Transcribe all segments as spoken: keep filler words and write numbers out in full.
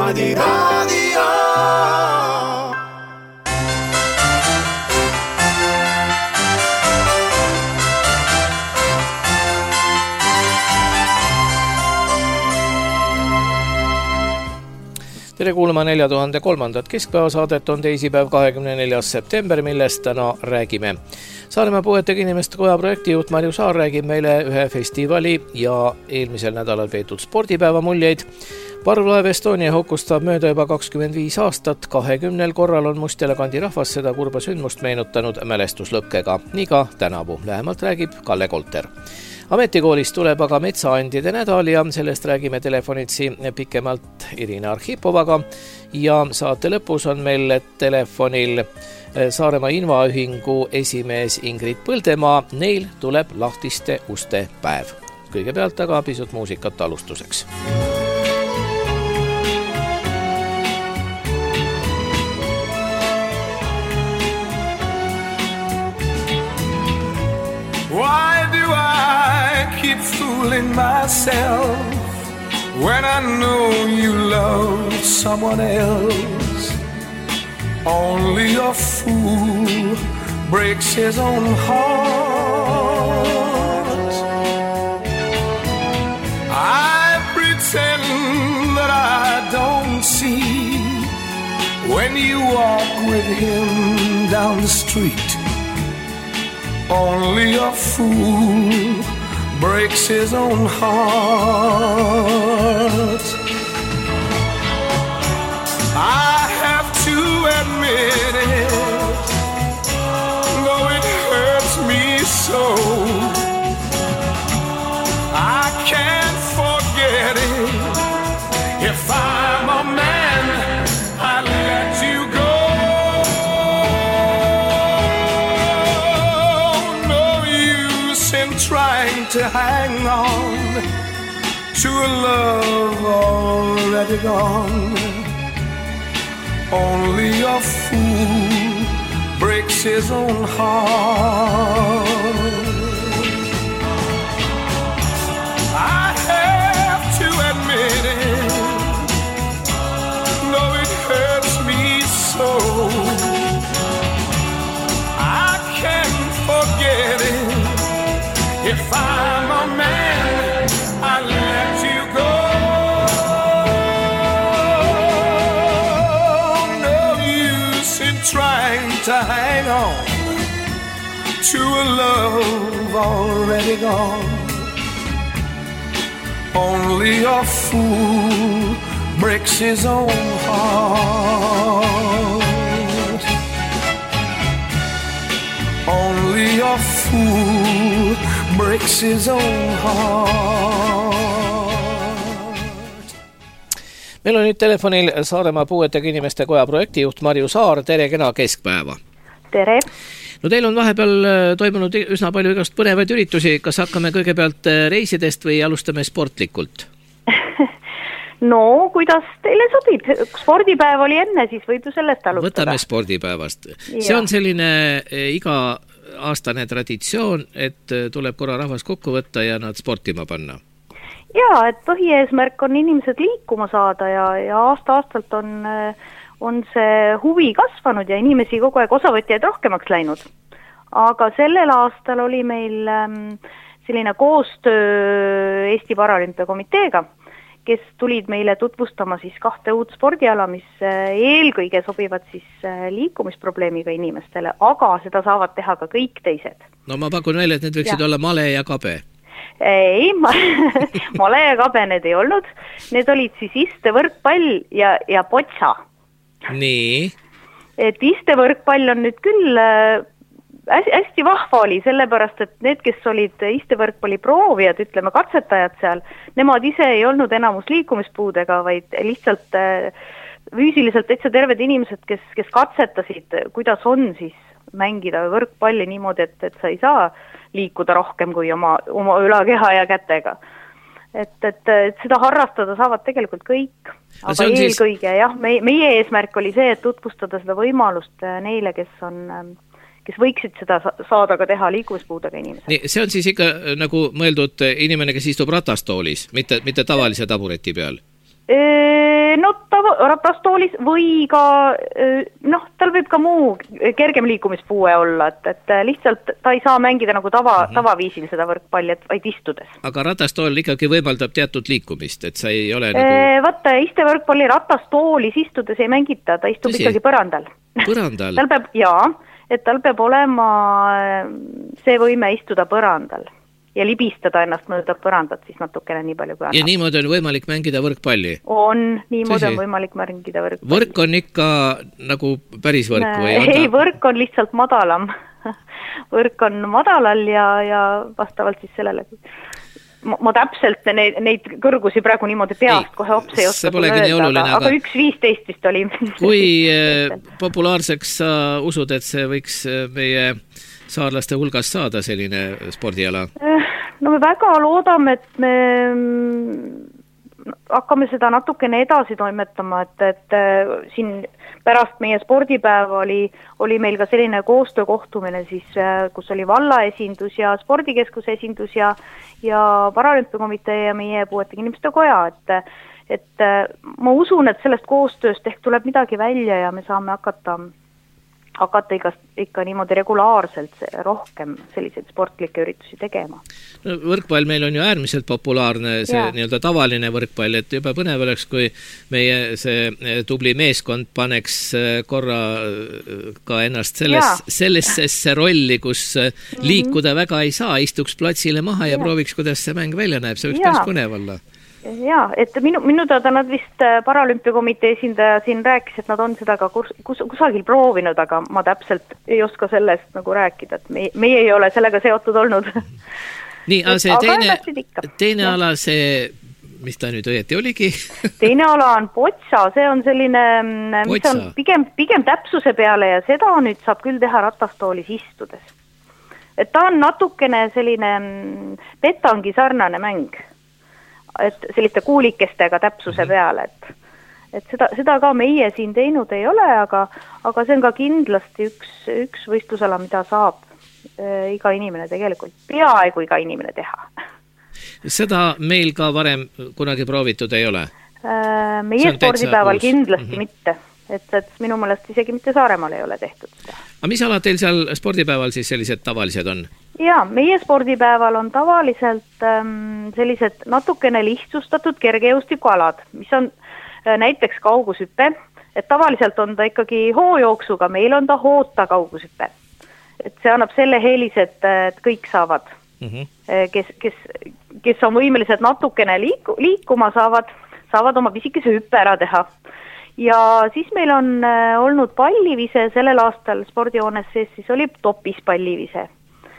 Nooremadi raadio. Tere kuulama nelja tuhande kolmandat keskpäevasaadet on teisipäev kahekümne neljas september, millest täna räägime. Saaremaa puuetega inimeste koja projektijuht Marju Saar räägib meile ühe festivali ja eelmisel nädalal peetud spordipäeva muljeid. Parvlaev Estonia hukustab mööda juba kakskümmend viis aastat. kahekümnel korral on Mustjala kandi rahvas seda kurba sündmust meenutanud mälestuslõkkega. Nii ka tänavu. Lähemalt räägib Kalle Kolter. Ametikoolist tuleb aga metsaandide nädal ja sellest räägime telefonitsi pikemalt Irina Arhipovaga ja saate lõpus on meil telefonil Saaremaa Invaühingu esimees Ingrid Põldemaa. Neil tuleb lahtiste uste päev. Kõigepealt aga pisut muusikat alustuseks. Why do I keep fooling myself when I know you love someone else? Only a fool breaks his own heart. I pretend that I don't see when you walk with him down the street. Only a fool breaks his own heart. I have to admit it, though it hurts me so. I can't forget it. If I'm a man, I'll let you go. Trying to hang on to a love already gone. Only a fool breaks his own heart. I have to admit it, though it hurts me so. I can't forget it. If I'm a man, I'll let you go. No use in trying to hang on to a love already gone. Only a fool breaks his own heart. Only a fool breaks his own heart. Meil on nüüd telefonil Saaremaa puuetega inimeste koja projektijuht Marju Saar. Tere, kena keskpäeva. Tere. No teil on vahepeal toimunud üsna palju igast põnevaid üritusi. Kas hakkame kõigepealt reisidest või alustame sportlikult? No, kuidas teile sobib? Spordipäev oli enne, siis võib ju sellest alustada. Võtame spordipäevast. See on selline iga aastane traditsioon, et tuleb korra rahvas kokku võtta ja nad sportima panna. Jaa, et põhieesmärk on inimesed liikuma saada ja, ja aasta-aastalt on, on see huvi kasvanud ja inimesi kogu aeg osavõtjaid rohkemaks läinud. Aga sellel aastal oli meil selline koostöö Eesti Paralümpiakomiteega, kes tulid meile tutvustama siis kahte uut spordiala, mis eelkõige sobivad siis liikumisprobleemiga inimestele, aga seda saavad teha ka kõik teised. No ma pakun välja, et need võiksid ja. olla male ja kabe. Ei, ma, male ja kabe need ei olnud. Need olid siis istevõrkpall ja, ja potsa. Nii? Et istevõrkpall on nüüd küll hästi, hästi vahva oli, sellepärast, et need, kes olid istevõrkpalli proovijad, ütleme katsetajad seal, nemad ise ei olnud enamus liikumispuudega, vaid lihtsalt füüsiliselt täitsa terved inimesed, kes, kes katsetasid, kuidas on siis mängida võrkpalli niimoodi, et, et sa ei saa liikuda rohkem kui oma, oma ülakeha ja kätega. Et, et, et seda harrastada saavad tegelikult kõik. Aga eelkõige, siis... jah, meie, meie eesmärk oli see, et tutvustada seda võimalust neile, kes on... kes võiksid seda saada ka teha liikumispuudega inimesed. Nii, see on siis ikka nagu mõeldud inimene, kes istub ratastoolis, mitte, mitte tavalise tabureti peal? No ta ratastoolis või ka, noh, tal võib ka muu kergem liikumispuue olla, et, et lihtsalt ta ei saa mängida nagu tava, mm -hmm. tavaviisil seda võrkpalli, et vaid istudes. Aga ratastool ikkagi võimaldab teatud liikumist, et sa ei ole nagu... Vaata, istevõrkpalli ratastoolis istudes ei mängita, ta istub Tõsi? ikkagi põrandal. Põrandal? tal peab, jaa, et tal peab olema see võime istuda põrandal. Ja libistada ennast mööda põrandat siis natukene nii palju kui annab. Ja niimoodi on võimalik mängida võrkpalli? On, niimoodi on võimalik mängida võrkpalli. Võrk on ikka nagu päris võrk või? On ei, ta... võrk on lihtsalt madalam. Võrk on madalal ja, ja vastavalt siis sellele. Ma, ma täpselt neid, neid kõrgusi praegu niimoodi peast ei, kohe hops ei oska öelda, aga, aga üks viisteist vist oli. Kui populaarseks sa usud, et see võiks meie saarlaste hulgas saada selline spordiala? No me väga loodame, et me hakkame seda natukene edasi toimetama, et, et siin pärast meie spordipäeva oli, oli meil ka selline koostöökohtumine siis, kus oli vallaesindus ja spordikeskuse esindus ja, ja Paralümpiakomitee ja meie puuetega inimeste koja, et, et ma usun, et sellest koostööst ehk tuleb midagi välja ja me saame hakata hakata ikka, ikka niimoodi regulaarselt rohkem selliseid sportlikke üritusi tegema. No, võrkpall meil on ju äärmiselt populaarne, see ja. nii-öelda tavaline võrkpall, et juba põnev oleks, kui meie see tubli meeskond paneks korra ka ennast selles, sellesse rolli, kus liikuda mm-hmm. väga ei saa, istuks platsile maha ja, ja prooviks, kuidas see mäng välja näeb, see võiks päris põnev olla. Jaa, et minu, minu teada nad vist Paralümpiakomitee esindaja siin rääkis, et nad on seda ka kus, kus, kusagil proovinud, aga ma täpselt ei oska sellest nagu rääkida, et me, meie ei ole sellega seotud olnud. Nii, aga see teine, teine ja. ala, see, mis ta nüüd õieti oligi? Teine ala on potsa, see on selline, mis potsa. on pigem, pigem täpsuse peale ja seda nüüd saab küll teha ratastoolis istudes. Et ta on natukene selline petangi sarnane mäng. Et selliste kuulikestega täpsuse peale, et, et seda, seda ka meie siin teinud ei ole, aga, aga see on ka kindlasti üks, üks võistlusala, mida saab äh, iga inimene tegelikult, peaaegu iga inimene teha. Seda meil ka varem kunagi proovitud ei ole? Äh, meie spordipäeval uus. kindlasti mm-hmm. mitte, et, et minu meelest isegi mitte Saaremaal ei ole tehtud seda. Aga mis alad teil seal spordipäeval siis sellised tavalised on? Jaa, meie spordipäeval on tavaliselt ähm, sellised natukene lihtsustatud kergejõustikualad, mis on äh, näiteks kaugushüppe, et tavaliselt on ta ikkagi hoojooksuga, meil on ta hoota kaugushüppe. Et see annab selle heelis, et, et kõik saavad, mm-hmm. kes, kes, kes on võimelised natukene liiku, liikuma saavad, saavad oma pisikese hüppe ära teha. Ja siis meil on äh, olnud pallivise, sellel aastal spordijoones sees siis oli topis pallivise.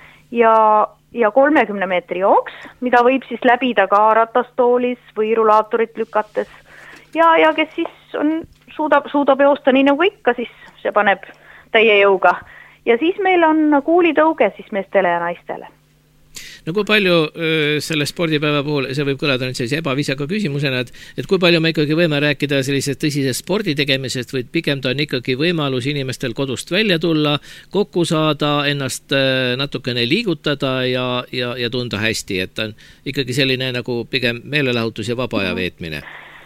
Ja, ja kolmekümne meetri jooks, mida võib siis läbida ka ratastoolis või rulaatorit lükates. Ja, ja kes siis on, suudab, suudab joosta nii nagu ikka, siis see paneb täie jõuga. Ja siis meil on kuulitõuge siis meestele ja naistele. No kui palju selle spordipäeva puhul, see võib kõlada nüüd sellise ebaviisaka küsimusena, et, et kui palju me ikkagi võime rääkida sellisest tõsisest spordi tegemisest või pigem ta on ikkagi võimalus inimestel kodust välja tulla, kokku saada, ennast natukene liigutada ja, ja, ja tunda hästi, et on ikkagi selline nagu pigem meelelahutus ja vaba aja veetmine?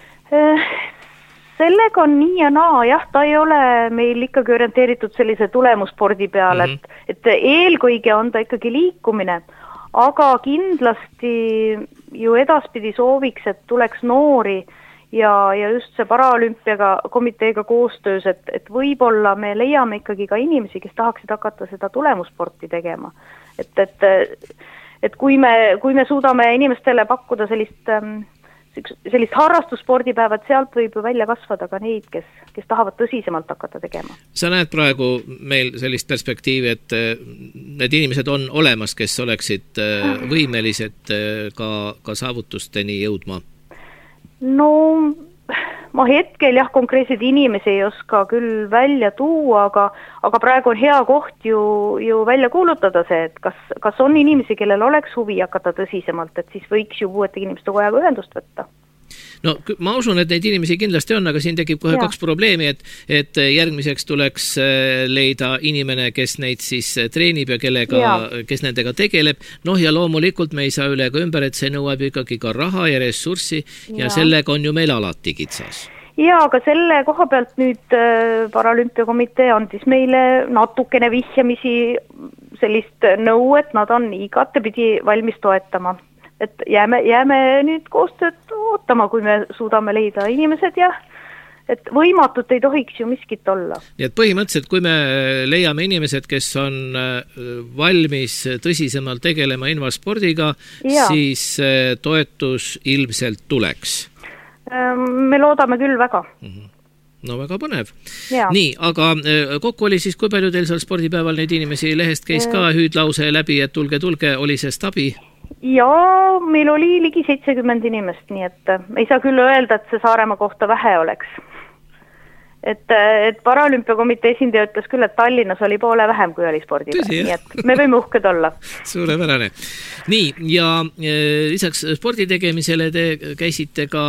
Sellega on nii ja naa, jah, ta ei ole meil ikkagi orienteeritud sellise tulemuspordi peale, mm-hmm. et, et eelkõige on ta ikkagi liikumine, aga kindlasti ju edaspidi sooviks, et tuleks noori ja, ja just see Paralümpiaga komiteega koostöös, et, et võib-olla me leiame ikkagi ka inimesi, kes tahaksid hakata seda tulemusporti tegema. Et, et, et kui, me, kui me suudame inimestele pakkuda sellist, sellist harrastusspordipäevad, sealt võib ju välja kasvada ka neid, kes, kes tahavad tõsisemalt hakata tegema. Sa näed praegu meil sellist perspektiivi, et need inimesed on olemas, kes oleksid võimelised ka, ka saavutusteni jõudma? No ma hetkel jah, konkreetseid inimesi ei oska küll välja tuua, aga, aga praegu on hea koht ju, ju välja kuulutada see, et kas, kas on inimesi, kellel oleks huvi hakata tõsisemalt, et siis võiks ju puuetega inimeste kojaga ühendust võtta. no ma usun, et neid inimesi kindlasti on, aga siin tekib kohe ja. kaks probleemi, et, et järgmiseks tuleks leida inimene, kes neid siis treenib ja kellega, ja. kes nendega tegeleb. Noh ja loomulikult me ei saa üle ka ümber, et see nõuab ikkagi ka raha ja ressurssi ja, ja sellega on ju meil alati kitsas. Ja, aga selle koha pealt nüüd Paralümpiakomitee andis meile natukene vihjamisi sellist nõu, et nad on igatepidi valmis toetama. Et jääme, jääme nüüd koostööd ootama, kui me suudame leida inimesed ja et võimatut ei tohiks ju miskit olla. Nii et põhimõtteliselt, kui me leiame inimesed, kes on valmis tõsisemalt tegelema invaspordiga, ja. siis toetus ilmselt tuleks. Me loodame küll väga. Mm-hmm. No väga põnev. Ja. Nii, aga kokku oli siis, kui palju teil seal spordipäeval neid inimesi lehest käis ka hüüdlause läbi, et tulge, tulge, oli see stabi? Ja meil oli ligi seitsekümmend inimest, nii et ei saa küll öelda, et see Saaremaa kohta vähe oleks. Et, et Paralümpiakomitee esindaja ütles küll, et Tallinnas oli poole vähem, kui oli spordipäev, nii et me võime uhked olla. Suurepärane. Nii, ja lisaks spordi tegemisele te käisite ka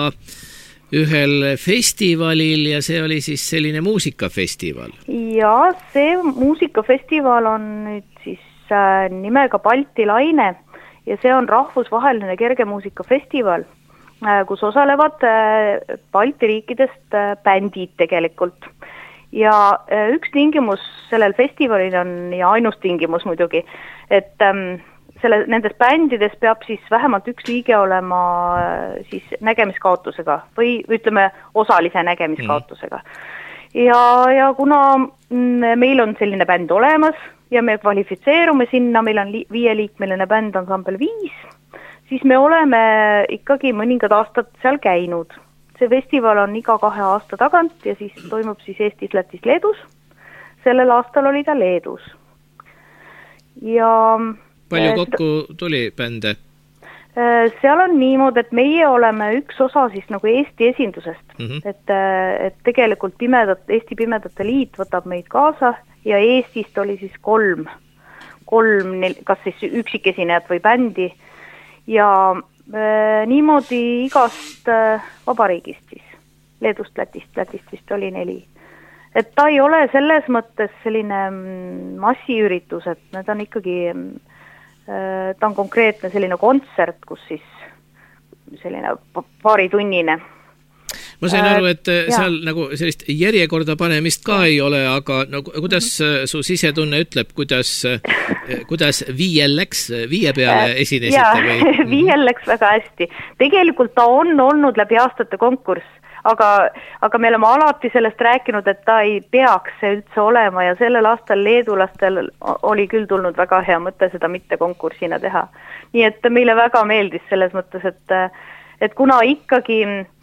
ühel festivalil ja see oli siis selline muusikafestival. Ja see muusikafestival on nüüd siis nimega Balti Laine ja see on rahvusvaheline kergemuusikafestival, kus osalevad Balti riikidest bändid tegelikult. Ja üks tingimus sellel festivalil on, ja ainus tingimus muidugi, et selle, nendes bändides peab siis vähemalt üks liige olema siis nägemiskaotusega või ütleme osalise nägemiskaotusega. Ja, ja kuna meil on selline bänd olemas ja me kvalifitseerume sinna, meil on li- viieliikmeline bänd ansambel viis, siis me oleme ikkagi mõningad aastad seal käinud. See festival on iga kahe aasta tagant ja siis toimub siis Eestis, Lätis, Leedus. Sellel aastal oli ta Leedus. Ja palju kokku tuli bände? Seal on niimoodi, et meie oleme üks osa siis nagu Eesti esindusest. Mm-hmm. Et, et tegelikult pimedat, Eesti Pimedate Liit võtab meid kaasa ja Eestist oli siis kolm, kolm kas siis üksikesinejat või bändi. Ja äh, niimoodi igast äh, vabariigist siis, Leedust, Lätist, Lätist vist oli neli. Et ta ei ole selles mõttes selline massiüritus, et need on ikkagi, äh, ta on konkreetne selline kontsert, kus siis selline paaritunnine. Ma sain aru, et äh, seal ja. nagu sellist järjekorda panemist ka ei ole, aga no, kuidas mm-hmm. su sisetunne ütleb, kuidas, kuidas viiel läks, viie peale esinesite? Ja, või? viiel läks väga hästi. Tegelikult ta on olnud läbi aastate konkurss, aga, aga me oleme alati sellest rääkinud, et ta ei peaks see üldse olema ja sellel aastal leedulastel oli küll tulnud väga hea mõte seda mitte konkursina teha. Nii et meile väga meeldis selles mõttes, et, et kuna ikkagi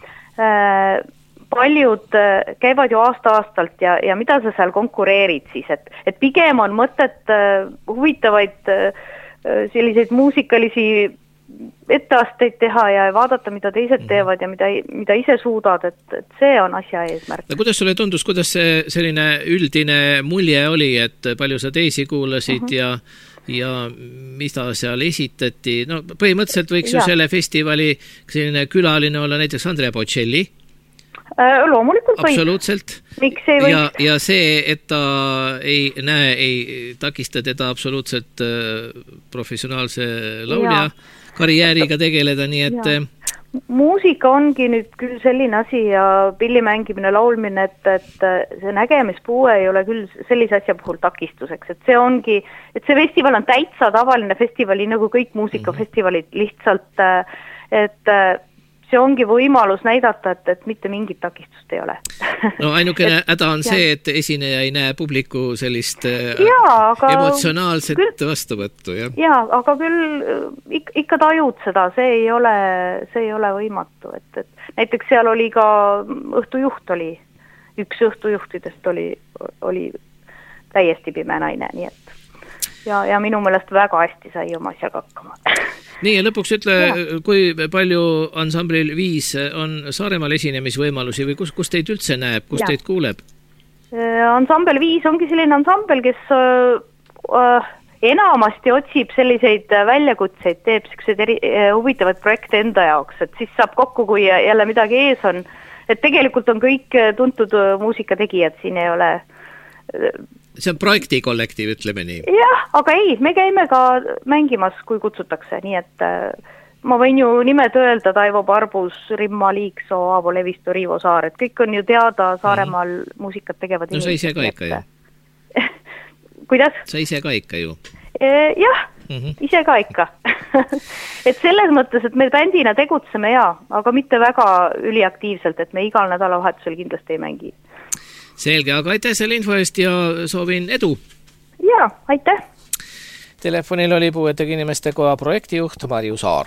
paljud käivad ju aasta-aastalt ja, ja mida sa seal konkureerid siis, et, et pigem on mõtet huvitavaid selliseid muusikalisi etteasteid teha ja vaadata, mida teised teevad ja mida, mida ise suudad, et, et see on asja eesmärk. No, kuidas sulle tundus, kuidas see selline üldine mulje oli, et palju sa teisi kuulasid uh-huh. ja ja mida seal esitati, no põhimõtteliselt võiks ja. ju selle festivali selline külaline olla näiteks Andrea Bocelli. Äh, loomulikult võiks. Absoluutselt. Miks ei võiks? Ja, ja see, et ta ei näe, ei takista teda absoluutselt professionaalse laulja ja. karjääriga tegeleda, nii et ja. muusika ongi nüüd küll selline asi ja pillimängimine, laulmine, et, et see nägemispuue ei ole küll sellise asja puhul takistuseks, et see ongi, et see festival on täitsa tavaline festivali, nagu kõik muusikafestivalid, lihtsalt, et see ongi võimalus näidata, et, et mitte mingit takistust ei ole. No ainukene häda on see, et esineja ei näe publiku sellist ja, aga emotsionaalset küll, vastuvõttu. Ja. ja, aga küll ik, ikka tajud seda, see ei ole, see ei ole võimatu. Et, et näiteks seal oli ka õhtujuht oli, üks õhtujuhtidest oli, oli täiesti pime naine, nii et ja, ja minu meelest väga hästi sai oma asjaga hakkama. Nii, ja lõpuks ütle, ja. kui palju ansamblil viis on Saaremaal esinemisvõimalusi või kus, kus teid üldse näeb, kus ja. teid kuuleb? Ansambel viis ongi selline ansambel, kes äh, enamasti otsib selliseid väljakutseid, teeb selliseid eri, huvitavad projekte enda jaoks, et siis saab kokku, kui jälle midagi ees on. Et tegelikult on kõik tuntud muusikategijad, siin ei ole... See on projektikollektiiv, ütleme nii. Jah, aga ei, me käime ka mängimas, kui kutsutakse, nii et ma võin ju nimed öelda, Taivo Parbus, Rimma Liiksoo, Aavo Levisto, Riivo Saar, et kõik on ju teada Saaremaal mm-hmm. muusikat tegevad no sa ise ka ikka ju. Kuidas? Sa ise ka ikka ju. E, jah, mm-hmm. ise ka ikka. et selles mõttes, et me bändina tegutseme ja, aga mitte väga üliaktiivselt, et me igal nädalavahetusel kindlasti ei mängi. Selge, aga aitäh selle info eest ja soovin edu. Ja, aitäh. Telefonil oli Puuetega Inimeste Koja projektijuht Marju Saar.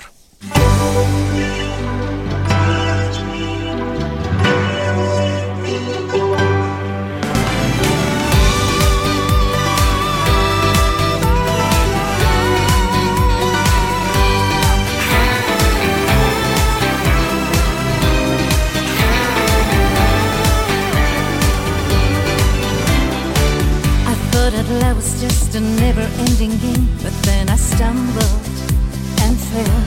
Love was just a never-ending game, but then I stumbled and fell.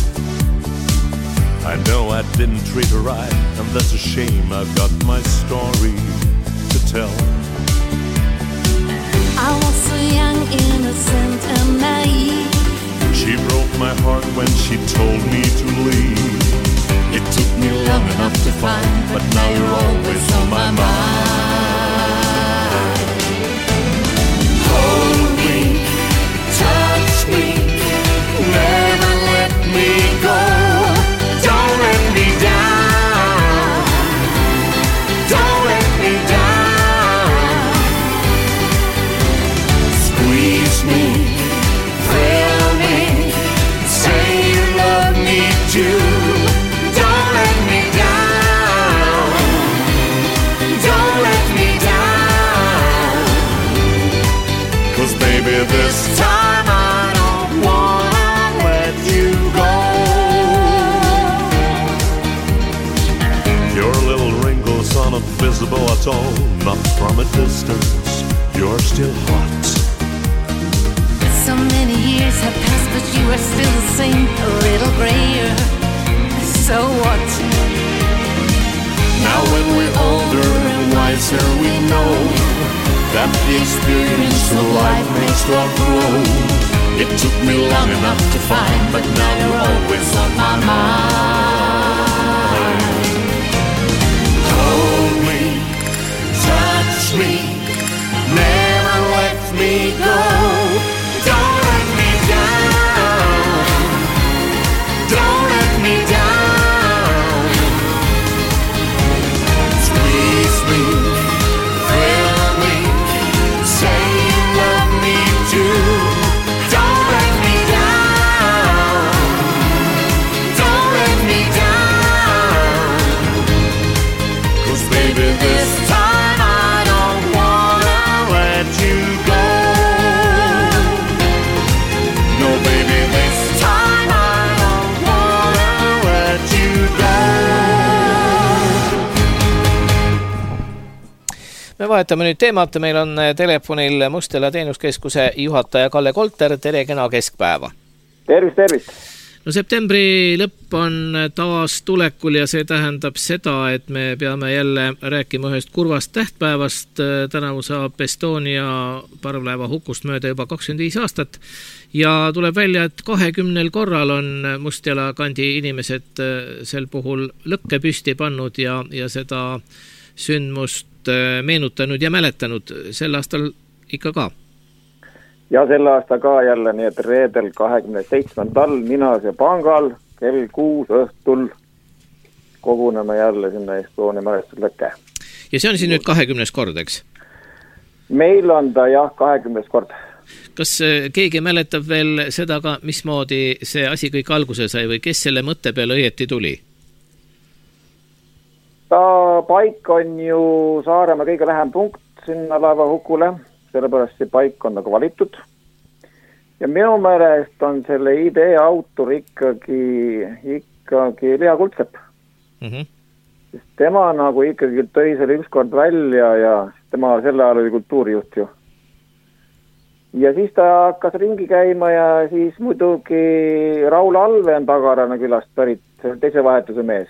I know I didn't treat her right, and that's a shame. I've got my story to tell. I was so young, innocent and naive. She broke my heart when she told me to leave. It took me long enough to find, but now you're always on my mind. Hold me, touch me, never let me go. Don't let me down, don't let me down. Squeeze me, thrill me, say you love me too. Don't let me down, don't let me down. 'Cause baby, this time I don't wanna let you go. Your little wrinkles aren't visible at all, not from a distance. You're still hot. So many years have passed, but you are still the same, a little grayer. So what? Now when we're older and wiser, we know that the experience of life makes love grow. It took me long enough to find, but now you're always on my mind. Hold me, touch me, never let me go. Don't let me down, don't let me down. Squeeze me, thrill me, say you love me too. Don't let me down, don't let me down. 'Cause baby, this time I don't wanna let you go. No baby, this time I don't wanna let you go. Me vahetame nüüd teemat, meil on telefonil Mustela teenuskeskuse juhataja Kalle Kolter, tere kena keskpäeva. Tervist, tervist. No septembri lõpp on taas tulekul ja see tähendab seda, et me peame jälle rääkima ühest kurvast tähtpäevast. Tänavu saab Estonia parvlaeva hukust mööda juba kakskümmend viis aastat ja tuleb välja, et kahekümnel korral on Mustjala kandi inimesed sel puhul lõkke püsti pannud ja, ja seda sündmust meenutanud ja mäletanud sel aastal ikka ka. Ja sel aasta ka jälle, nii et reedel kahekümne seitsmendal Ninase pangal kell kuus õhtul koguneme jälle sinna Estonia mälestuslõkke. Ja see on siin nüüd kahekümnes kord, eks? Meil on ta jah kahekümnes kord. Kas keegi mäletab veel seda ka, mismoodi see asi kõik alguse sai või kes selle mõtte peale õieti tuli? Ta paik on ju Saaremaa kõige lähem punkt sinna laeva hukule, sellepärast see paik on nagu valitud. Ja minu meelest on selle idee autor ikkagi, ikkagi Liha Kuldsepp. Mm-hmm. Sest tema nagu ikkagi tõi selle ükskord välja ja tema selle ajal oli kultuurijuht ju. ja siis ta hakkas ringi käima ja siis muidugi Raul Alve on Tagarana külast pärit, teise vahetuse mees.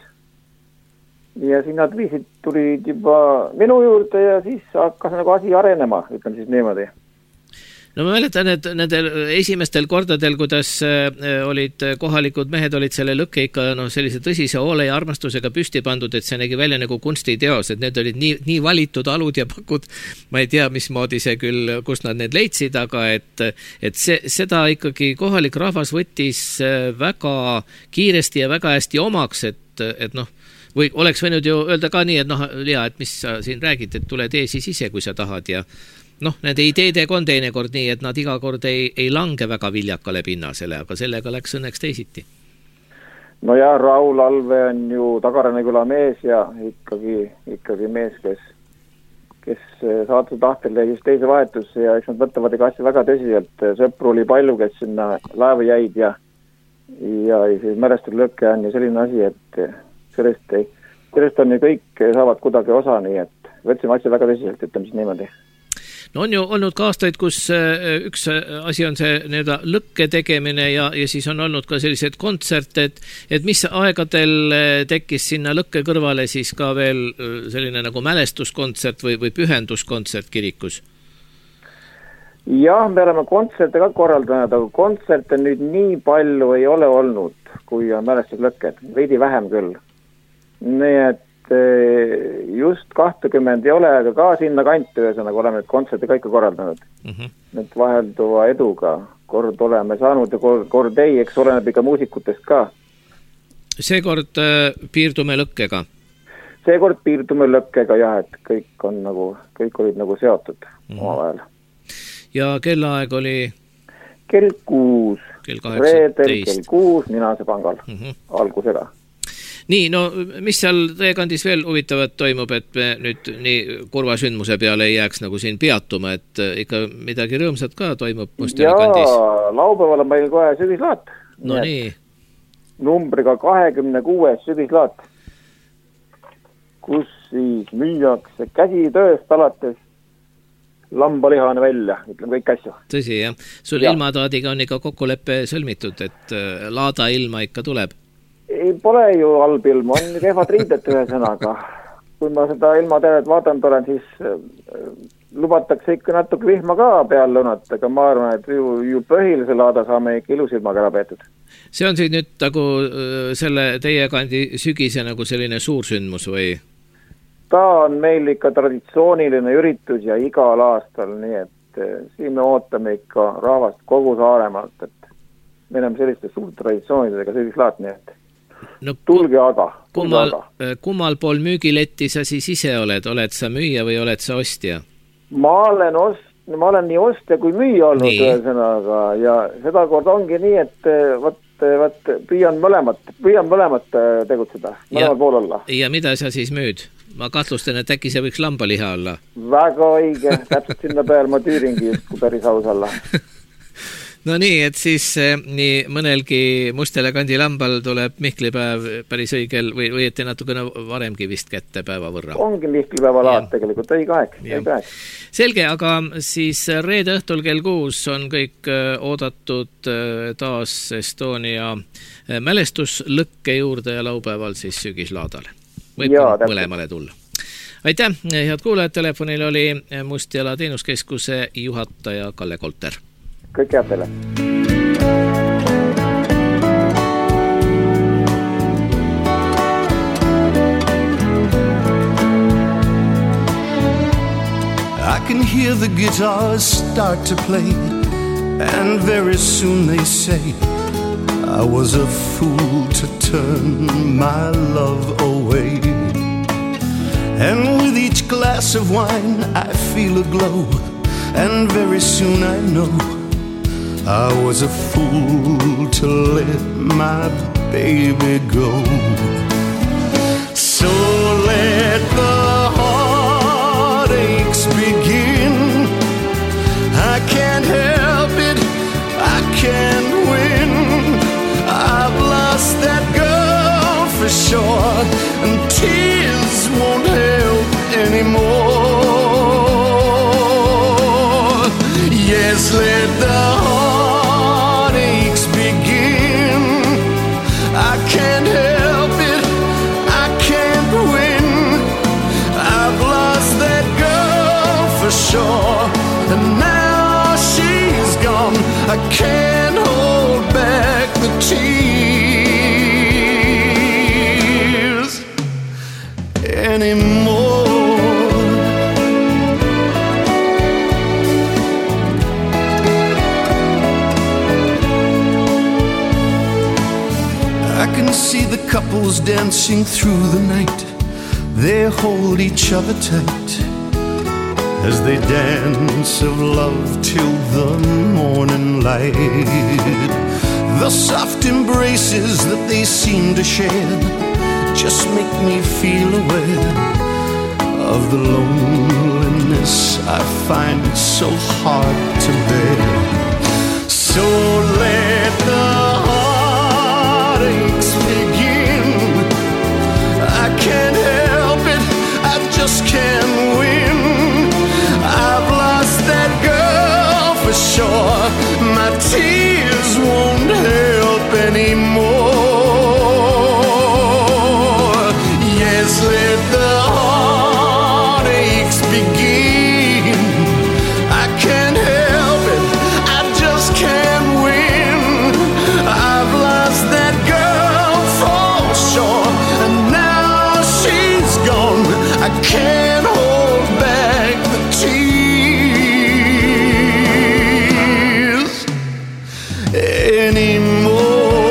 Ja siin nad viisid tulid juba minu juurde ja siis hakkas nagu asi arenema, ütleme siis niimoodi. No ma mäletan, et nendel esimestel kordadel, kuidas olid kohalikud mehed, olid selle lõkke ikka no, sellise tõsise hoole ja armastusega püsti pandud, et see nägi välja nagu kunstiteos, et need olid nii, nii valitud alud ja pakud, ma ei tea, mismoodi see küll, kus nad need leidsid, aga et, et see, seda ikkagi kohalik rahvas võttis väga kiiresti ja väga hästi omaks, et, et noh, või oleks võinud ju öelda ka nii, et noh, Lea, et mis sa siin räägid, et tule tee siis ise, kui sa tahad ja noh, nende ideedega on teinekord nii, et nad iga kord ei, ei lange väga viljakale pinnasele, aga sellega läks õnneks teisiti. No ja Raul Alve on ju Tagarana küla mees ja ikkagi, ikkagi mees, kes, kes saatuse tahtel teis teise vahetusse ja eks nad võtavad ega asja väga tõsiselt. Sõpru oli palju, kes sinna laeva jäid ja, ja siis mälestustlõkke on ju selline asi, et sellest, ei, sellest on ju kõik saavad kuidagi osa, nii et võtsime asja väga tõsiselt, ütleme siis niimoodi. No on ju olnud ka aastaid, kus üks asi on see nii-öelda lõkke tegemine ja, ja siis on olnud ka sellised kontserte, et, et mis aegadel tekkis sinna lõkke kõrvale siis ka veel selline nagu mälestuskontsert või, või pühenduskontsert kirikus? Jah, me oleme kontserte ka korraldanud, aga kontserte nüüd nii palju ei ole olnud, kui on mälestuslõkked, veidi vähem küll. Nii et just kahtekümmend ei ole, aga ka sinna kanti ühesõnaga oleme need kontserte kõik korraldanud. Mm-hmm. Need vahelduva eduga kord oleme saanud ja kord, kord ei, eks oleneb ikka muusikutest ka. Seekord äh, piirdume lõkkega? Seekord piirdume lõkkega jah, et kõik on nagu, kõik olid nagu seotud mm-hmm. omavahel. Ja kellaaeg oli? Kell kuus. Kell kaheksateist. Reedel kell kuus Ninase pangal mm-hmm. algusega. Nii, no mis seal teie kandis veel huvitavat toimub, et me nüüd nii kurva sündmuse peale ei jääks nagu siin peatuma, et ikka midagi rõõmsat ka toimub Mustjala kandis? Jaa, laupäeval on meil kohe sügislaat. No nii. nii. Numbriga kahekümne kuues sügislaat, kus siis müüakse käsitööst alates lambalihane välja, ütleme kõik asju. Tõsi, jah. Sul ja. Ilmataadiga on ikka kokkuleppe sõlmitud, et laada ilma ikka tuleb? Ei pole ju halb ilm, on kehvad riidet ühe sõnaga. Kui ma seda ilmateadet vaadanud olen, siis lubatakse ikka natuke vihma ka peal lõunat, aga ma arvan, et ju, ju põhilise laada saame ikka ilus ilmaga ära peetud. See on siis nüüd nagu selle teie kandi sügise nagu selline suursündmus või? Ta on meil ikka traditsiooniline üritus ja igal aastal, nii et siin me ootame ikka rahvast kogu Saaremaalt, et me oleme selliste suurte traditsioonidega sügislaat, nii et no, tulge aga, tulge kummal, aga. Kummal pool müügiletti sa siis ise oled? Oled sa müüja või oled sa ostja? Ma olen, ost, ma olen nii ostja kui müüja olnud ühesõnaga ja seda kord ongi nii, et võt, võt, püüan mõlemat, püüan mõlemat tegutseda, mõlemal pool olla. Ja mida sa siis müüd? Ma kahtlustan, et äkki see võiks lambaliha olla. Väga õige, täpselt sinna peal ma tüüringi just kui päris aus olla. No nii, et siis eh, nii mõnelgi Mustjala kandi lambal tuleb Mihklipäev päris õigel või, või ette natukene varemgi vist kätte päeva võrra. Ongi Mihklipäeva laat tegelikult, õige aeg, õige aeg. Selge, aga siis reede õhtul kell kuus on kõik oodatud taas Estonia mälestuslõkke juurde ja laupäeval siis sügislaadale. Võib ja, mõlemale tulla. Aitäh, head kuulajad, telefonil oli Mustjala teenuskeskuse juhataja Kalle Kolter. Kõik head teile. I can hear the guitars start to play, and very soon they say I was a fool to turn my love away. And with each glass of wine I feel a glow, and very soon I know I was a fool to let my baby go. So let the heartaches begin. I can't help it, I can't win. I've lost that girl for sure, and tears won't help anymore. Yes, let I can't hold back the tears anymore. I can see the couples dancing through the night. They hold each other tight as they dance of love till the morning light. The soft embraces that they seem to share just make me feel aware of the loneliness I find so hard to bear. So let the heartaches begin. I can't help it, I just can't win. I've lost that girl for sure. My tears won't help anymore. Yes, let the heartaches begin. I can't help it, I just can't win. I've lost that girl for sure, and now she's gone. I can't hold back the tears anymore.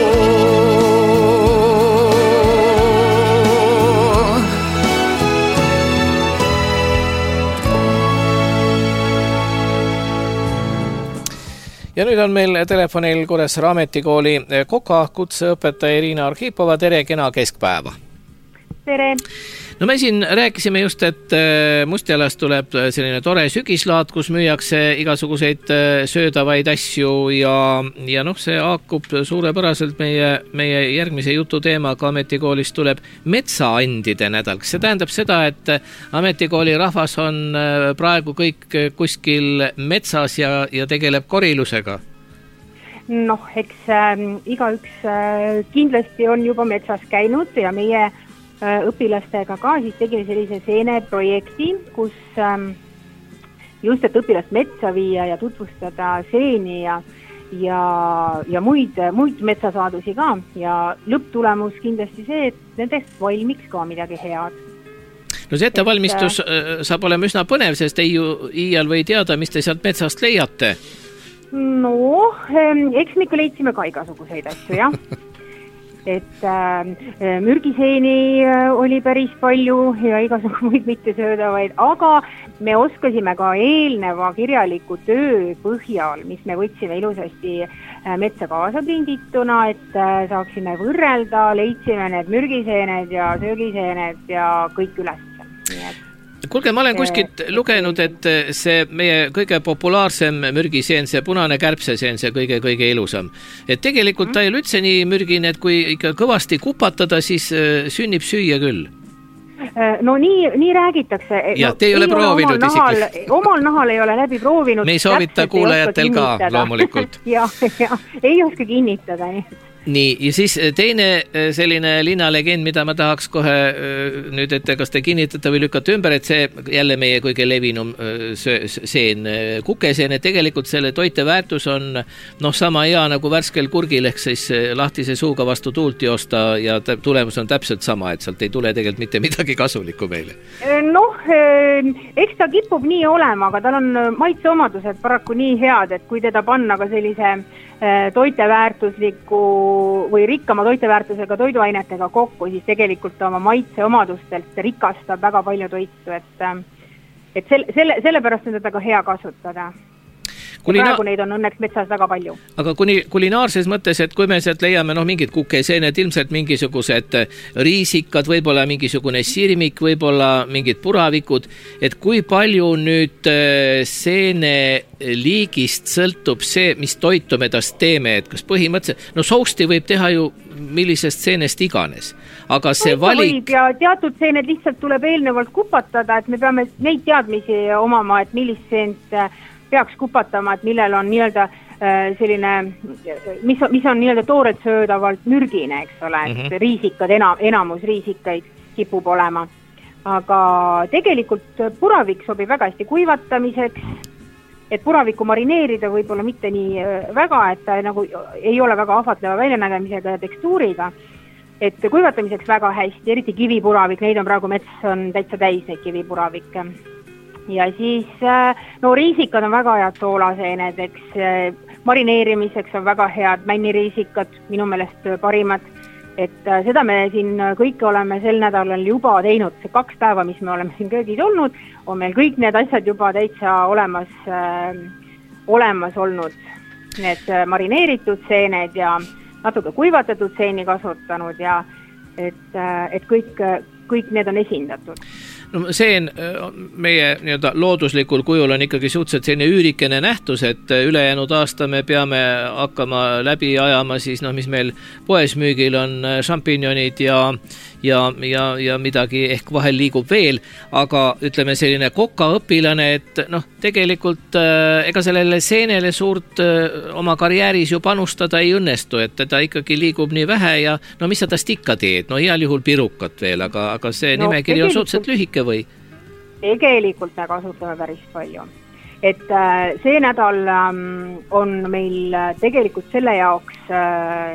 Ja nüüd on meil telefonil Kuressaare Ametikooli Koka kutseõpetaja Irina Arhipova. Tere, kena keskpäeva. Tere! No me siin rääkisime just, et Mustjalas tuleb selline tore sügislaat, kus müüakse igasuguseid söödavaid asju ja, ja noh, see haakub suurepäraselt meie, meie järgmise jutu teemaga. Ametikoolis tuleb metsaandide nädal. Kas see tähendab seda, et Ametikooli rahvas on praegu kõik kuskil metsas ja, ja tegeleb korilusega? Noh, eks äh, igaüks äh, kindlasti on juba metsas käinud ja meie õpilastega ka siis tegime sellise seeneprojekti, kus ähm, just, et õpilast metsa viia ja tutvustada seeni ja, ja, ja muid, muid metsasaadusi ka. Ja lõpptulemus kindlasti see, et nendest valmiks ka midagi head. No see ettevalmistus et, saab olema üsna põnev, sest ei ju iial või teada, mis te sealt metsast leiate. No, eks me ikka leidsime ka igasuguseid asju, jah. Et äh, mürgiseeni oli päris palju ja igasugu muid mitte söödavaid, aga me oskasime ka eelneva kirjaliku töö põhjal, mis me võtsime ilusasti metsa kaasa prindituna, et äh, saaksime võrrelda, leidsime need mürgiseened ja söögiseened ja kõik üles. Nii et kuulge, ma olen kuskilt lugenud, et see meie kõige populaarsem mürgiseen, see punane kärbseseen, see kõige-kõige ilusam. Et tegelikult ta ei ole üldse nii mürgine, et kui ikka kõvasti kupatada, siis sünnib süüa küll. No nii, nii räägitakse. Ja no, te ei ole ei proovinud ole omal, nahal, omal nahal ei ole läbi proovinud. Me ei soovita kuulajatel ka, loomulikult. ja, ja, ei oska kinnitada, nii. Nii, ja siis teine selline linnalegend, mida ma tahaks kohe nüüd, et kas te kinnitate või lükkate ümber, et see jälle meie kõige levinum seen, kukeseen, et tegelikult selle toite väärtus on noh, sama hea nagu värskel kurgil, ehk siis lahtise suuga vastu tuult joosta ja tulemus on täpselt sama, et sealt ei tule tegelikult mitte midagi kasulikku meile. Noh, eks ta kipub nii olema, aga tal on maitseomadused paraku nii head, et kui teda panna ka sellise toiteväärtusliku või rikkama toiteväärtusega toiduainetega kokku, siis tegelikult oma maitseomadustelt rikastab väga palju toitu, et, et selle, selle, sellepärast on teda ka hea kasutada. Kulina... Praegu neid on õnneks metsas väga palju. Aga kuni, kulinaarses mõttes, et kui me sealt leiame noh, mingid kukeseened, ilmselt mingisugused riisikad, võib-olla mingisugune sirmik, võib-olla mingid puravikud, et kui palju nüüd seene liigist sõltub see, mis toitu me tast teeme, et kas põhimõtteliselt, no sousti võib teha ju millisest seenest iganes, aga see no, valik... Ja teatud seened lihtsalt tuleb eelnevalt kupatada, et me peame neid teadmisi omama, et millist seent peaks kupatama, et millel on nii-öelda selline, mis on, mis on nii-öelda tooret söödavalt mürgine, eks ole, et mm-hmm. riisikad, enam, enamus riisikaid kipub olema. Aga tegelikult puravik sobib väga hästi kuivatamiseks, et puravikku marineerida võib-olla mitte nii väga, et ta nagu ei ole väga ahvatleva väljanägemisega ja tekstuuriga, et kuivatamiseks väga hästi, eriti kivipuravik, neid on praegu mets on täitsa täis, neid kivipuravikke. Ja siis, no riisikad on väga head soolaseened, eks marineerimiseks on väga head männiriisikad, minu meelest parimad, et seda me siin kõik oleme sel nädalal juba teinud, see kaks päeva, mis me oleme siin köögis olnud, on meil kõik need asjad juba täitsa olemas, äh, olemas olnud, need marineeritud seened ja natuke kuivatatud seeni kasutanud ja et, et kõik, kõik need on esindatud. No seen meie nii-öelda looduslikul kujul on ikkagi suhteliselt selline üürikene nähtus, et ülejäänud aasta me peame hakkama läbi ajama siis, noh, mis meil poes müügil on šampinjonid ja, ja, ja, ja midagi ehk vahel liigub veel, aga ütleme selline kokaõpilane, et noh, tegelikult äh, ega sellele seenele suurt äh, oma karjääris ju panustada ei õnnestu, et ta ikkagi liigub nii vähe ja no mis sa tast ikka teed, no heal juhul pirukat veel, aga, aga see no, nimekiri on suhteliselt lühike või? Tegelikult me kasutame päris palju. Et äh, see nädal ähm, on meil tegelikult selle jaoks äh,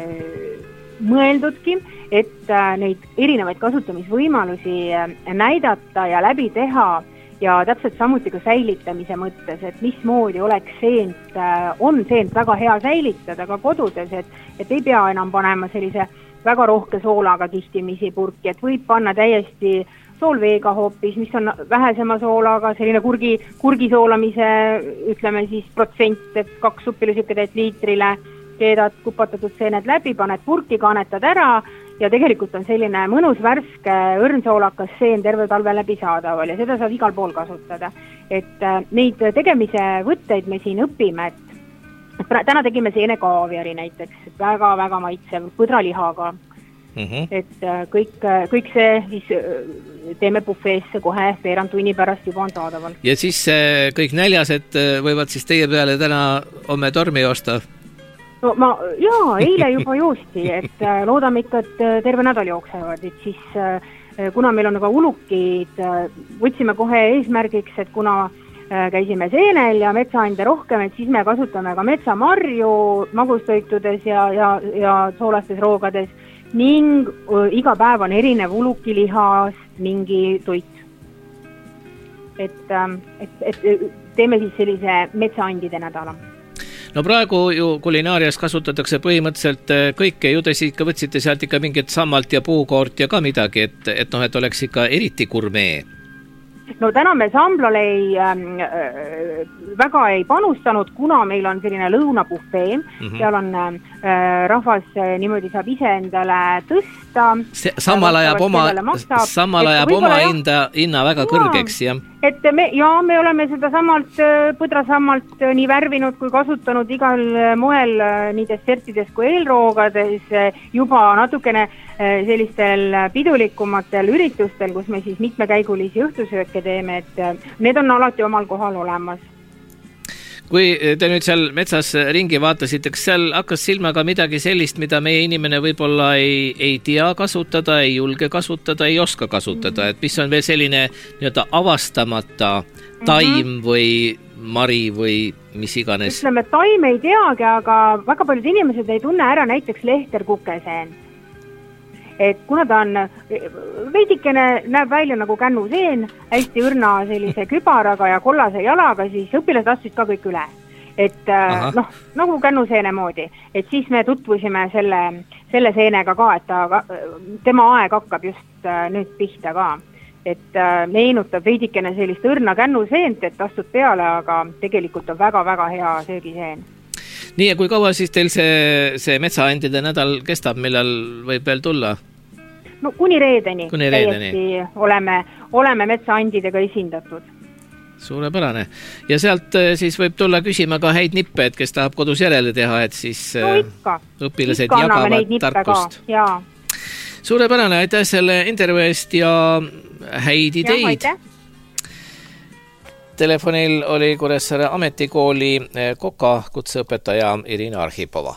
mõeldudki, et äh, neid erinevaid kasutamisvõimalusi äh, näidata ja läbi teha ja täpselt samuti ka säilitamise mõttes, et mismoodi oleks seent, äh, on seent väga hea säilitada ka kodudes, et, et ei pea enam panema sellise väga rohke soolaga kistimisi purki, et võib panna täiesti soolveega hoopis, mis on vähesema soolaga, selline kurgi, kurgi soolamise, ütleme siis protsent, et kaks suppilusüketäit liitrile, keedad kupatatud seened läbi, paned purki, kanetad ära ja tegelikult on selline mõnus värske õrnsoolakas seen terve talve läbi saadaval ja seda saab igal pool kasutada. Et neid tegemise võtteid me siin õpime, et täna tegime seene kaaviari näiteks, väga-väga maitsev põdralihaga. Mm-hmm. Et kõik, kõik see siis teeme bufeesse kohe veerand tunni pärast juba on saadaval. Ja siis kõik näljased võivad siis teie peale täna homme tormi joosta? No ma, jaa, eile juba joosti, et loodame ikka, et terve nädal jooksevad, et siis kuna meil on ka ulukid, võtsime kohe eesmärgiks, et kuna käisime seenel ja metsaande rohkem, et siis me kasutame ka metsamarju magustoitudes ja, ja, ja soolastes roogades ning iga päev on erinev ulukilihas mingi toit. Et, et, et teeme siis sellise metsaandide nädala. No praegu ju kulinaarias kasutatakse põhimõtteliselt kõike, ju te ikka võtsite sealt ikka mingit sammalt ja puukoort ja ka midagi, et, et noh, et oleks ikka eriti gurmee. No täna me samblale ei, äh, väga ei panustanud, kuna meil on selline lõunabufee, mm-hmm. seal on äh, rahvas niimoodi saab ise endale tõsta. See, samal ajab oma, samal ajab oma hinda, hinna väga jaa, kõrgeks, jah. Et me, jaa, me oleme seda samalt põdrasammalt nii värvinud kui kasutanud igal moel nii dessertides kui eelroogades juba natukene sellistel pidulikumatel üritustel, kus me siis mitmekäigulisi õhtusööke teeme, et need on alati omal kohal olemas. Kui te nüüd seal metsas ringi vaatasite, kas seal hakkas silma ka midagi sellist, mida meie inimene võib-olla ei, ei tea kasutada, ei julge kasutada, ei oska kasutada, et mis on veel selline nii-öelda avastamata taim mm-hmm. või mari või mis iganes? Ütleme, taim ei teagi, aga väga paljud inimesed ei tunne ära näiteks lehterkukeseen. Et kuna ta on veidikene, näeb välja nagu kännuseen, hästi õrna sellise kübaraga ja kollase jalaga, siis õpilased astusid ka kõik üle. Et Aha. noh, nagu kännuseene moodi. Et siis me tutvusime selle, selle seenega ka, et ta, tema aeg hakkab just nüüd pihta ka. Et meenutab veidikene sellist õrna kännuseent, et astud peale, aga tegelikult on väga-väga hea söögiseen. Nii, ja kui kaua siis teil see, see metsaandide nädal kestab, millal võib veel tulla? No kuni reedeni. Kuni reedeni. Oleme, oleme metsaandidega esindatud. Suurepärane. Ja sealt siis võib tulla küsima ka häid nippe, et kes tahab kodus järele teha, et siis no ikka. õpilased ikka jagavad tarkust. Jaa. Suurepärane, aitäh selle intervjuu eest ja häid ideid. Ja, Telefonil oli Kuressaare ametikooli Koka kutseõpetaja Irina Arhipova.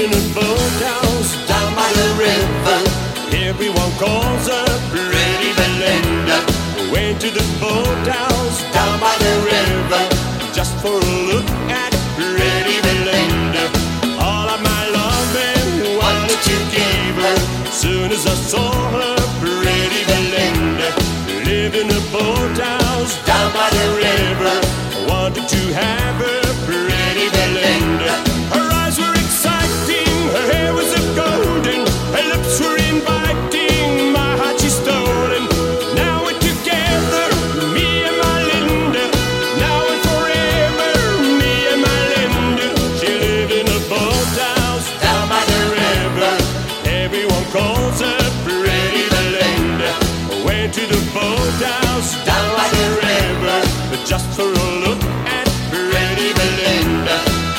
in a boathouse down by the river. Everyone calls her Pretty Belinda. Went to the boathouse down by the river just for a look at Pretty Belinda. All of my loving wanted to give her. Soon as I saw her, Pretty Belinda lived in a boathouse down by the river. Wanted to have her, Pretty Belinda. Her eyes were exciting, her hair was a golden, her lips were inviting, my heart she stolen. Now we're together, me and my Linda. Now and forever, me and my Linda. She lived in a boathouse down by the river. Everyone calls her Pretty Belinda. Went to the boathouse down by the river just for a look at Pretty Belinda.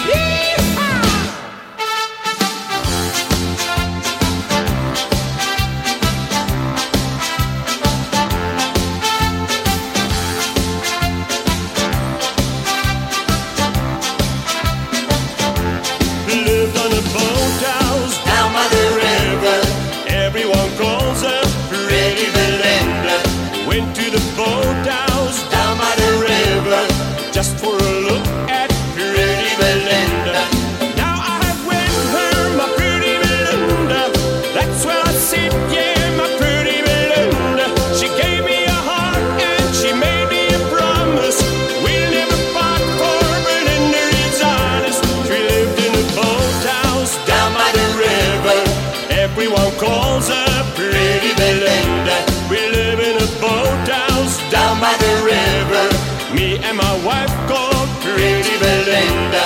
Lived on a boathouse down by the river. Everyone calls her Pretty Belinda. Went to the boathouse down by the river just for a look at Pretty Belinda. Now I have with her my Pretty Belinda. That's where I sit, yeah, my Pretty Belinda. She gave me a heart and she made me a promise. We'll never part, for Belinda is honest. She lived in a boathouse down by the river. Everyone calls her Pretty Belinda. We live in a boathouse down by the river. Me and my wife called Pretty Belinda.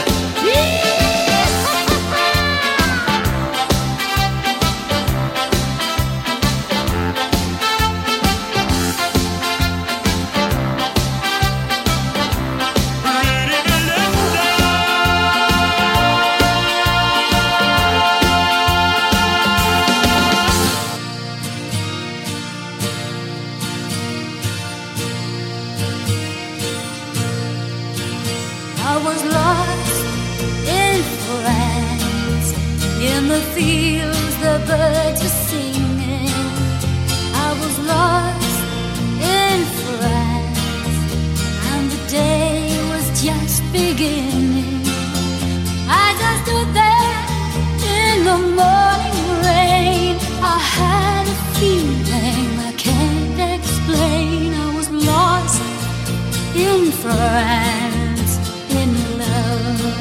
I was lost in France. In the fields the birds were singing. I was lost in France, and the day was just beginning. I just stood there in the morning rain. I had a feeling I can't explain. I was lost in France, in love.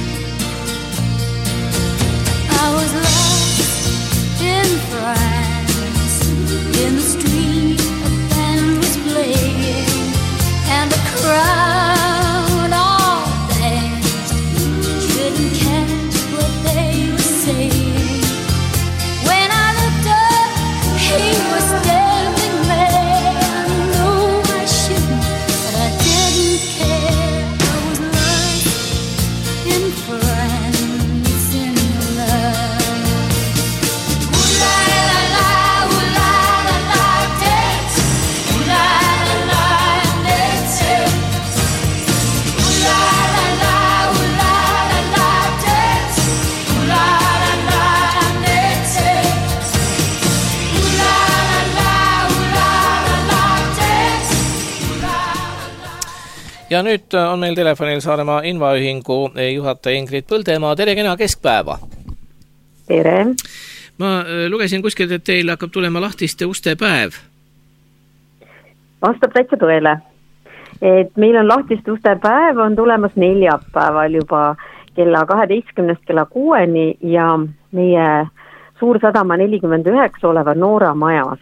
I was lost in France. In the street a band was playing, and the crowd all danced. Couldn't catch what they were saying. When I looked up, he was standing there. I know I shouldn't, but I didn't care. I was lost in France, in love. Ooh la la la, ooh la la la, dance. Ooh la la la, dance. Ooh la la la, ooh la la la, dance. Ooh la la la, dance. Ooh la la la, ooh la la la, dance. Ooh la la la. Ja nüüd on meil telefonil Saaremaa Invaühingu juhataja Ingrid Põldemaa. Tere, kena keskpäeva! tere! Ma lugesin kuskilt, et teil hakkab tulema lahtiste uste päev. Vastab täitsa tõele. Et meil on lahtiste uste päev, on tulemas neljapäeval juba kella kaheteistkümnest kella kuueni ja meie Suursadama nelikümmend üheksa oleva Noora majas.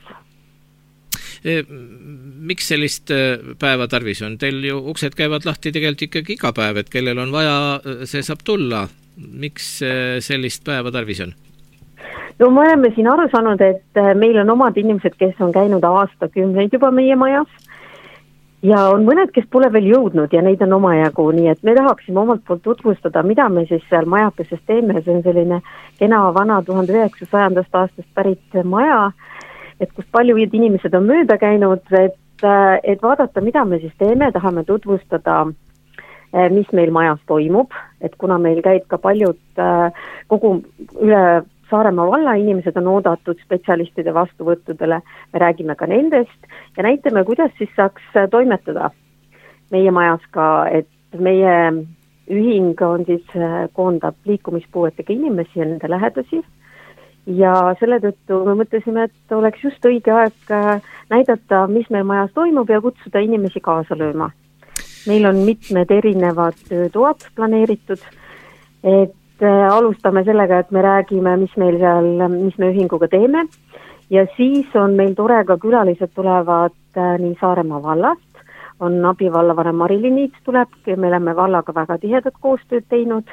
Miks sellist päeva tarvis on? Teil ju uksed käivad lahti tegelikult ikkagi iga päev, et kellel on vaja, see saab tulla. Miks sellist päeva tarvis on? No me oleme siin aru saanud, et meil on omad inimesed, kes on käinud aastakümneid juba meie majas ja on mõned, kes pole veel jõudnud ja neid on omajagu, nii et me tahaksime omalt poolt tutvustada, mida me siis seal majakeses teeme. See on selline kena vana tuhande üheksasajandast aastast pärit maja, et kus paljud inimesed on mööda käinud, et, et vaadata, mida me siis teeme, tahame tutvustada mis meil majas toimub, et kuna meil käib ka paljud kogu üle Saaremaa valla inimesed on oodatud spetsialistide vastuvõttudele, me räägime ka nendest ja näitame, kuidas siis saaks toimetada meie majas ka, et meie ühing on siis koondab liikumispuuetega inimesi ja nende lähedasi ja selle tõttu me mõtlesime, et oleks just õige aeg näidata, mis meil majas toimub ja kutsuda inimesi kaasa lööma. Meil on mitmed erinevad töötoad planeeritud, et alustame sellega, et me räägime, mis meil seal, mis me ühinguga teeme ja siis on meil tore ka külalised tulevad nii Saaremaa vallast, on abivallavanem Mari-Liin Niits tuleb, me oleme vallaga väga tihedat koostööd teinud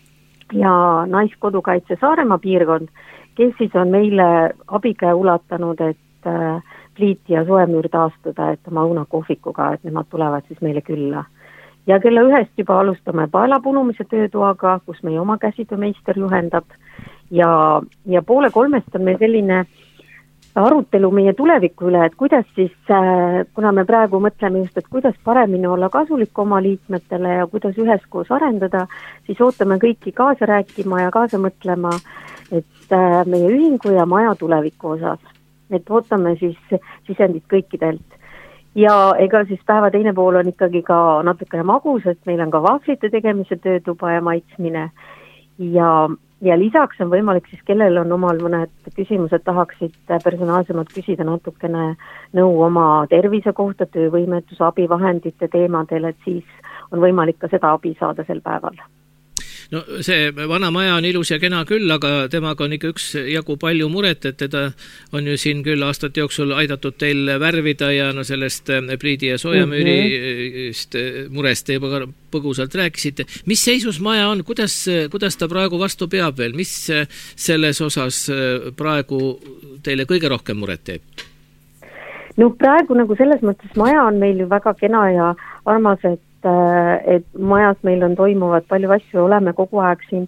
ja Naiskodukaitse Saaremaa piirkond, kes siis on meile abikäe ulatanud, et pliiti ja soemüür taastada, et oma õunakohvikuga, et nemad tulevad siis meile külla. Ja kella ühest juba alustame paelapunumise töötoaga, kus meie oma käsitöömeister juhendab ja, ja poole kolmest on meil selline arutelu meie tuleviku üle, et kuidas siis, kuna me praegu mõtleme just, et kuidas paremini olla kasulik oma liikmetele ja kuidas üheskoos arendada, siis ootame kõiki kaasa rääkima ja kaasa mõtlema, et meie ühingu ja maja tuleviku osas, et ootame siis sisendit kõikidelt. Ja ega siis päeva teine pool on ikkagi ka natukene magus, et meil on ka vahvlite tegemise töötuba ja maitsmine ja, ja lisaks on võimalik siis, kellel on omal mõned küsimused, tahaksid personaalsemalt küsida natukene nõu oma tervise kohta, töövõimetus, abivahendite teemadel, et siis on võimalik ka seda abi saada sel päeval. No see vana maja on ilus ja kena küll, aga temaga on ikka üks jagu palju muret, et teda on ju siin küll aastate jooksul aidatud teil värvida ja no sellest pliidi ja soojamüürist mm-hmm. murest te juba põgusalt rääkisite. Mis seisus maja on? Kuidas, kuidas ta praegu vastu peab veel? Mis selles osas praegu teile kõige rohkem muret teeb? No praegu nagu selles mõttes maja on meil ju väga kena ja armas, et et majas meil on toimuvad palju asju, oleme kogu aeg siin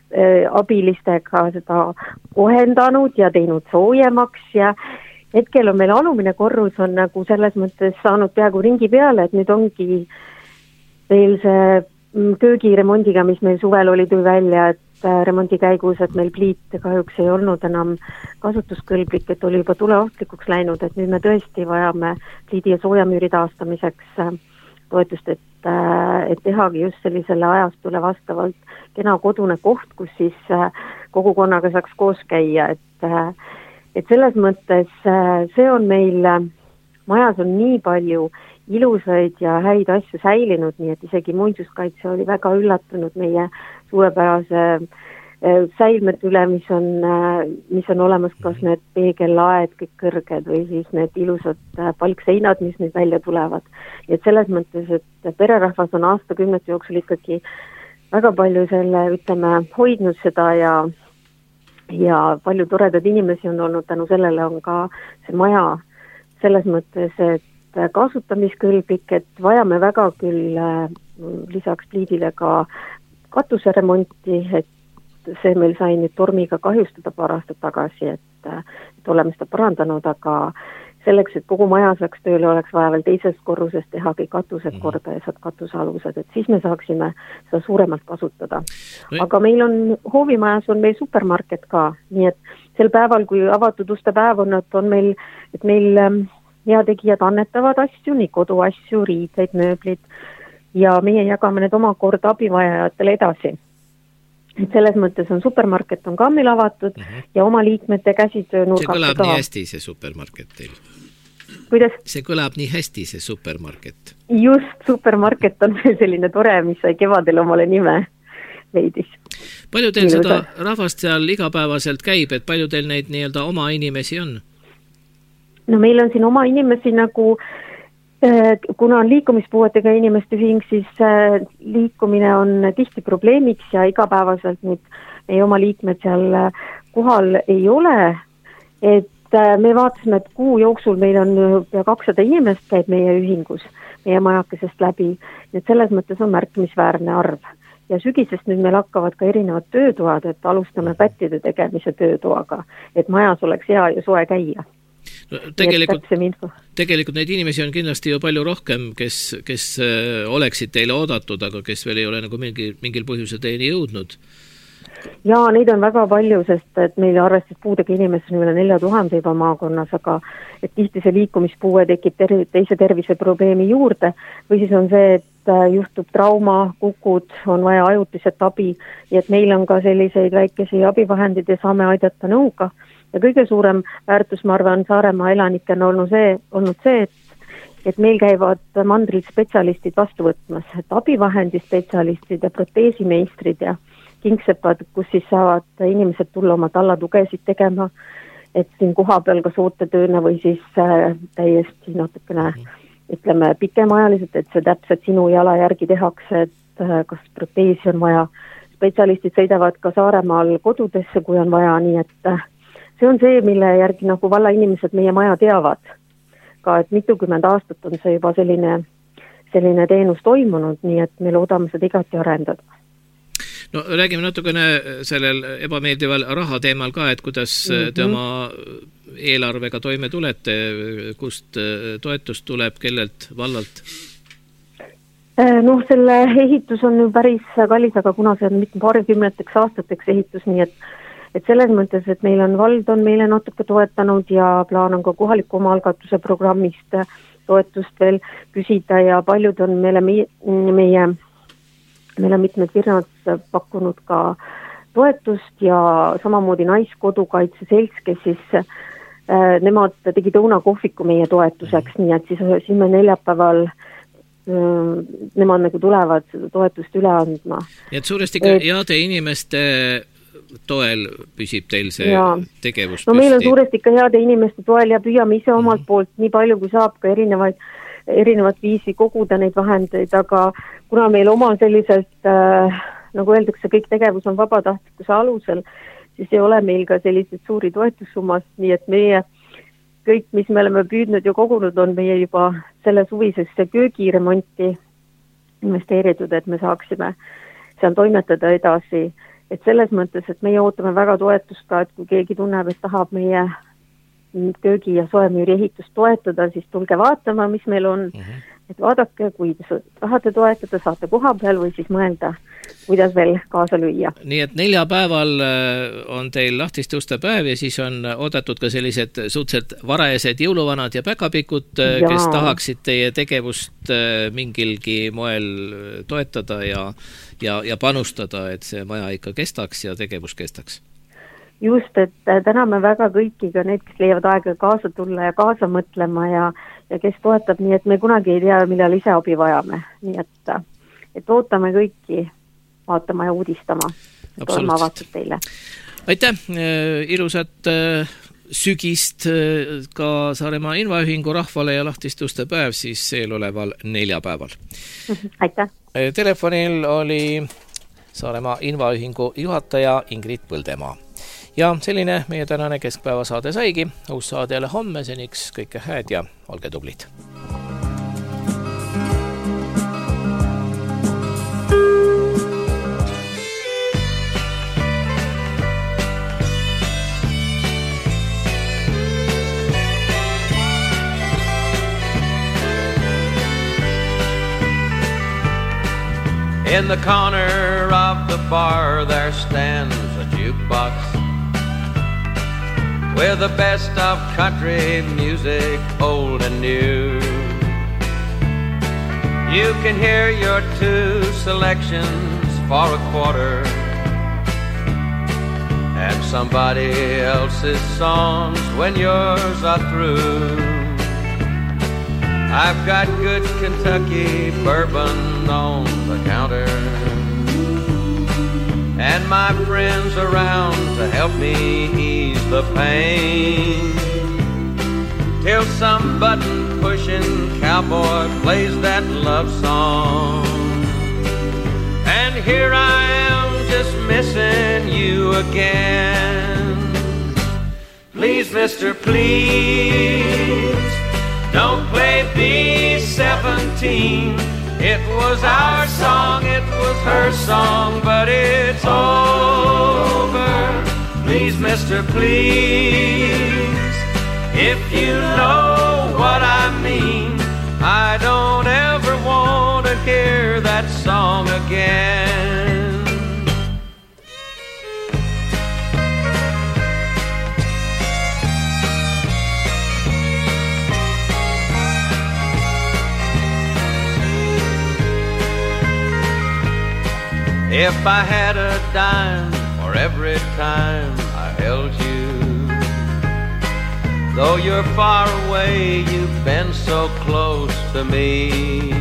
abilistega seda kohendanud ja teinud soojemaks ja hetkel on meil alumine korrus on nagu selles mõttes saanud peaaegu ringi peale, et nüüd ongi veel see köögiremondiga, mis meil suvel oli, tuli välja, et remondi käigus, et meil pliit kahjuks ei olnud enam kasutuskõlblik, et oli juba tuleohtlikuks läinud, et nüüd me tõesti vajame pliidi ja soojamüüri taastamiseks toetust, et, et tehagi just sellisele ajastule vastavalt kena kodune koht, kus siis kogukonnaga saaks koos käia, et, et selles mõttes see on meil, majas on nii palju ilusaid ja häid asju säilinud, nii et isegi muinsuskaitse oli väga üllatunud meie suurepärase säilmete üle, mis on, mis on olemas, kas need peegellaed kõik kõrged või siis need ilusad palkseinad, mis nüüd välja tulevad. Et selles mõttes, et pererahvas on aastakümnete jooksul ikkagi väga palju selle, ütleme, hoidnud seda ja, ja palju toredad inimesi on olnud, tänu sellele on ka see maja selles mõttes, et kasutamiskõlblik, et vajame väga küll lisaks pliidile ka katuseremonti, et see meil sai nüüd tormiga kahjustada paar aastat tagasi, et, et oleme seda parandanud, aga selleks, et kogu maja saaks tööle, oleks vaja veel teisest korrusest tehagi katused korda ja saad katusealused, et siis me saaksime seda suuremalt kasutada. Aga meil on, hoovimajas on meil supermarket ka, nii et sel päeval, kui avatud uste päev on, et on meil, et meil heategijad annetavad asju, nii koduasju, riideid, mööblid ja meie jagame need omakorda abivajajatele edasi. Et selles mõttes on supermarket on ka meil avatud mm-hmm. ja oma liikmete käsitöö nurgast. See kõlab nii hästi, see supermarket teil. Kuidas? See kõlab nii hästi, see supermarket. Just, supermarket on selline tore, mis sai kevadel omale nime leidis. Palju teil Ilusa. Seda rahvast seal igapäevaselt käib, et palju teil neid nii-öelda oma inimesi on? No meil on siin oma inimesi nagu kuna on liikumispuuetega inimeste ühing, siis liikumine on tihti probleemiks ja igapäevaselt nüüd meie oma liikmed seal kohal ei ole, et me vaatasime, et kuu jooksul meil on pea kakssada inimest käib meie ühingus, meie majakesest läbi, et selles mõttes on märkimisväärne arv. Ja sügisest nüüd meil hakkavad ka erinevad töötoad, et alustame pättide tegemise töötoaga, et majas oleks hea ja soe käia. No, tegelikult, tegelikult neid inimesi on kindlasti ju palju rohkem, kes, kes oleksid teile oodatud, aga kes veel ei ole nagu mingi, mingil põhjusel teieni jõudnud. Jaa, neid on väga palju, sest et meil arvestas puudega inimesi on üle nelja tuhande juba maakonnas, aga et tihti see liikumispuue tekib ter- teise terviseprobleemi juurde või siis on see, et juhtub trauma, kukud, on vaja ajutiselt abi ja et meil on ka selliseid väikesi abivahendid ja saame aidata nõuga ja kõige suurem väärtus, ma arvan, Saaremaa elanikena olnud see, olnud see, et, et meil käivad mandril spetsialistid vastu võtmas, et abivahendi spetsialistid ja proteesimeistrid ja kingsepad, kus siis saavad inimesed tulla oma tallatugesid tegema, et siin koha peal kas ootetööna või siis äh, täiesti natukene ütleme pikemaajaliselt, et see täpselt sinu jala järgi tehakse, et äh, kas proteesi on vaja. Spetsialistid sõidavad ka Saaremaal kodudesse, kui on vaja, nii et äh, see on see, mille järgi nagu valla inimesed meie maja teavad. Ka et mitukümmend aastat on see juba selline, selline teenus toimunud, nii et me loodame seda igati arendada. No räägime natukene sellel ebameeldival raha teemal ka, et kuidas mm-hmm. te oma eelarvega toime tulete, kust toetust tuleb, kellelt, vallalt? Noh, selle ehitus on ju päris kallis, aga kuna see on mitte paarikümneteks aastateks ehitus, nii et, et selles mõttes, et meil on vald on meile natuke toetanud ja plaan on ka kohaliku omaalgatuse programmist toetust veel küsida ja paljud on meile meie meil on mitmed firmad pakkunud ka toetust ja samamoodi Naiskodukaitse selts, kes siis äh, nemad tegid õunakohviku meie toetuseks, nii et siis, siis me neljapäeval äh, nemad nagu tulevad seda toetust üle andma. Nii et suuresti ka heade inimeste toel püsib teil see ja. Tegevus no, püsti? Meil on suuresti ka heade inimeste toel ja püüame ise omalt poolt nii palju, kui saab ka erinevaid erinevat viisi koguda neid vahendeid, aga kuna meil oma selliselt, äh, nagu öeldakse, kõik tegevus on vabatahtlikkuse alusel, siis ei ole meil ka selliseid suuri toetussummas, nii et meie kõik, mis me oleme püüdnud ja kogunud, on meie juba selle suvisesse köögiremonti investeeritud, et me saaksime seal toimetada edasi. Et selles mõttes, et meie ootame väga toetust ka, et kui keegi tunneb, et tahab meie köögi ja soemüüri ehitust toetada, siis tulge vaatama, mis meil on, uh-huh. et vaadake, kui te tahate toetada, saate koha peal või siis mõelda, kuidas veel kaasa lüüa. Nii et neljapäeval on teil lahtiste uste päev ja siis on oodatud ka sellised suhteliselt varajased jõuluvanad ja päkapikud, ja. Kes tahaksid teie tegevust mingilgi moel toetada ja, ja, ja panustada, et see maja ikka kestaks ja tegevus kestaks. Just, et täname väga kõiki ka need, kes leiavad aega kaasa tulla ja kaasa mõtlema ja, ja kes toetab, nii et me kunagi ei tea, millal ise abi vajame. Nii et, et ootame kõiki vaatama ja uudistama. Absoluutselt. Teile. Aitäh, ilusat sügist ka Saaremaa Invaühingu rahvale ja lahtiste uste päev siis eeloleval neljapäeval. Aitäh. Telefonil oli Saaremaa Invaühingu juhataja Ingrid Põldemaa. Ja selline meie tänane keskpäeva saade saigi. Uus saade jälle homme, seniks kõike hääd ja olge tublid. In the corner of the bar there stands a jukebox with the best of country music, old and new. You can hear your two selections for a quarter and somebody else's songs when yours are through. I've got good Kentucky bourbon on the counter and my friends around to help me ease the pain till some button-pushing cowboy plays that love song. And here I am just missing you again. Please, mister, please don't play B seventeen. It was our song, it was her song, but it's over. Please, mister, please If you know what I mean, I don't ever want to hear that song again. If I had a dime for every time I held you, though you're far away, you've been so close to me.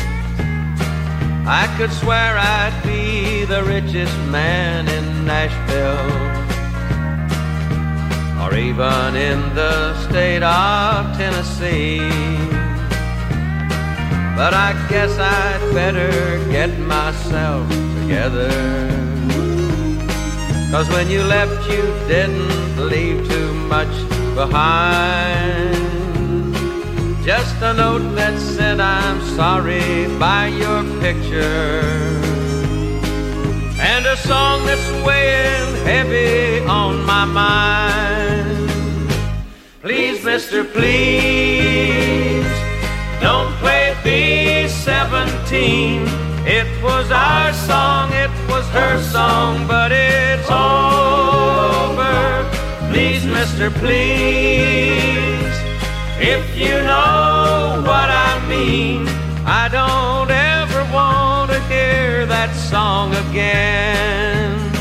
I could swear I'd be the richest man in Nashville, or even in the state of Tennessee. But I guess I'd better get myself together, 'cause when you left you didn't leave too much behind. Just a note that said I'm sorry by your picture, and a song that's weighing heavy on my mind. Please, mister, please don't play B seventeen. It was our song, it was her song, but it's over. Please, mister, please, if you know what I mean, I don't ever want to hear that song again.